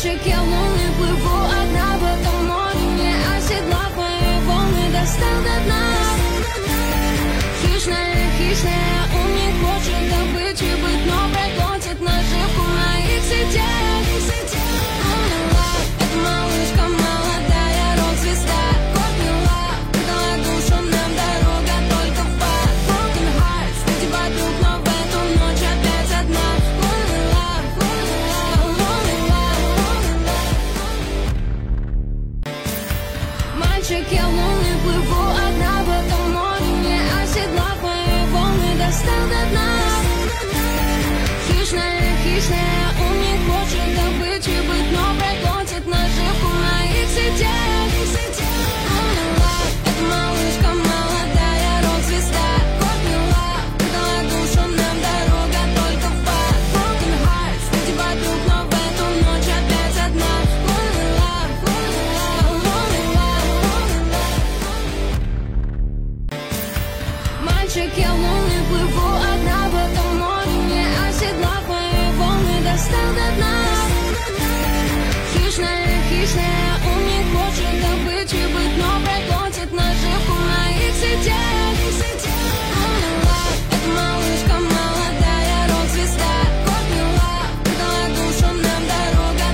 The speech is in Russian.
Мальчик, я лунный, плыву одна в этом море, не оседлав мои волны, достал до дна. Хищная, хищная, он не хочет добычи быть, но проглотит наживку моих сетях. Это малышка молодая, рок-звезда, Корнила, предала душу нам дорога только в ад. Broken hearts, найти подруг, но в эту ночь опять одна. Lonely love, lonely love, lonely love. Мальчик, я лунный, плыву одна в этом море, не оседлав мои волны, достал до дна. Хищная, хищная, он не хочет добычи быть, но проглотит наживку моих сетях. Это малышка молодая, рок-звезда, Корнила, предала душу нам дорога только в ад. Broken hearts, найти подруг, но в эту ночь опять одна. Lonely love, lonely love, lonely love. Мальчик, я лунный,